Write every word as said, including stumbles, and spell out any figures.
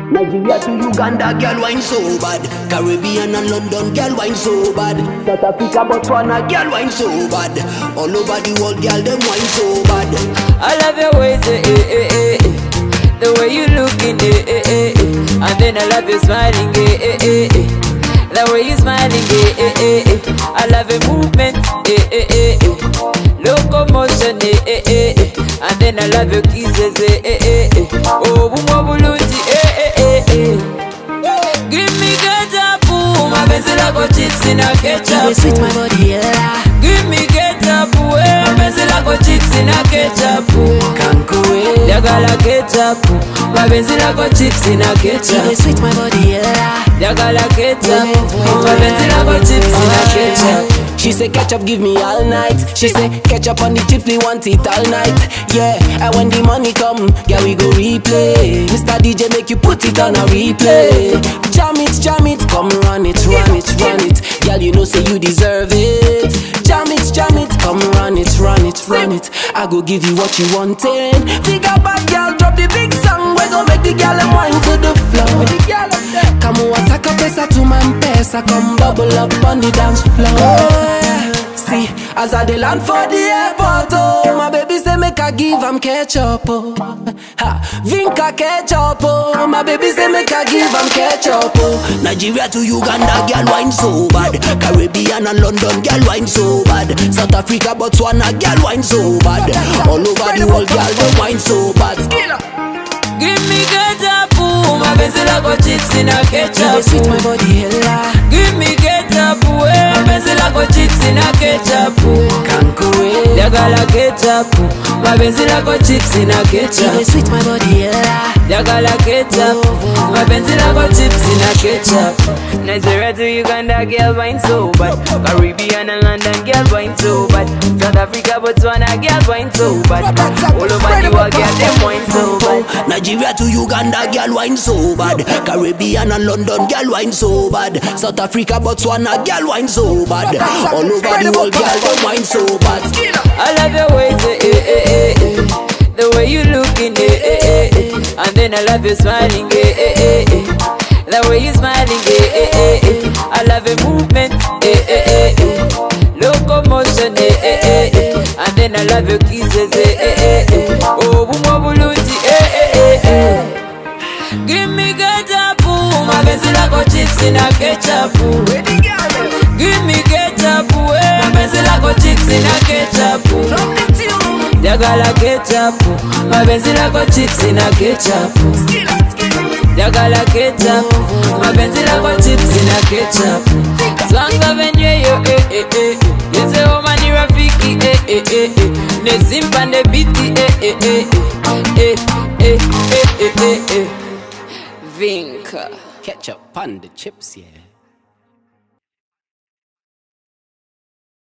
Nigeria to Uganda, girl wine so bad. Caribbean and London, girl wine so bad. South Africa, Botswana, girl wine so bad. All over the world, girl them wine so bad. I love your ways, eh, eh, eh, eh. The way you looking, eh, eh, eh, eh. And then I love you smiling, eh, eh, eh, eh. The way you smiling, eh, eh, eh, eh. I love your movement, eh, eh, eh, eh. Locomotion, eh, eh, eh, eh. And then I love your kisses, eh, eh, eh, eh. Oh, bumo bulungi, eh, eh, eh, eh. Give me ketchup, my pencil I got chips in a ketchup. You sweet my body, yeah. Give me ketchup, eh. My pencil I got chips in a ketchup. Kankuwe, Jagala ketchup, my pencil I got chips in a ketchup. you sweet my body, yeah. Jagala ketchup, my pencil I got chips in a ketchup. She say ketchup give me all night. She say ketchup on the chips, we want it all night. Yeah, and when the money come, yeah we go replay. Mister D J make you put it on a replay. Jam it, jam it, come run it, run it, run it. Girl you know say you deserve it. Jam it, jam it, come run it, run it, run it. I go give you what you wanted. Figure back, girl, drop the big song. We gon' make the girl and wine to the floor. Come on, attack a pesa to my pesa. Come bubble up on the dance floor. See, as I dey land for the airport, oh, my baby say make I give am ketchup, oh. Ha, Vinca ketchup, oh. My baby say make I give am ketchup, oh. Nigeria to Uganda, girl wine so bad. Caribbean and London, girl wine so bad. South Africa, Botswana, girl wine so bad. All over the world, girl them wine so bad. Give me ketchup, my pencil I got chips in a ketchup. You sweet my body, yeah. Give me ketchup, eh. My pencil I got chips in a ketchup. Kankuwe, Jagala ketchup, my pencil I got chips in a ketchup. you sweet my body, yeah. Jagala ketchup, my pencil I got chips in a ketchup. Nigeria to Uganda, girl wine so bad. Caribbean and London, girl wine so bad. South Africa, Botswana, girl wine so bad. All over the world, girl them wine so bad. Nigeria to Uganda, girl wine so bad. Caribbean and London, girl wine so bad. South Africa, Botswana, girl wine so bad. All over the world, girl them wine so bad. I love your ways, eh, eh, eh, eh. The way you looking, eh, eh, eh, eh. And then I love you smiling, eh, eh, eh, eh. The way you smiling, eh, eh, eh, eh. I love your movement, eh, eh, eh, eh. Locomotion, eh, eh, eh, eh. And then I love your kisses, eh, eh, eh, eh. Oh, bumo bulungi, eh, eh, eh, eh. Give me ketchup, my pencil I got chips in a ketchup. Give me ketchup, eh. My pencil I got chips in a ketchup. Jagala ketchup, my pencil I got chips in a ketchup. Jagala ketchup, my pencil I got chips in a ketchup. Songs of enjoy, eh, eh, eh. You say oh mani rafiki, eh, eh, eh, eh. Ne simpa ne biti, eh, eh, eh, eh, eh, eh, eh, eh, eh. Vinca Ketchup on the chips, yeah.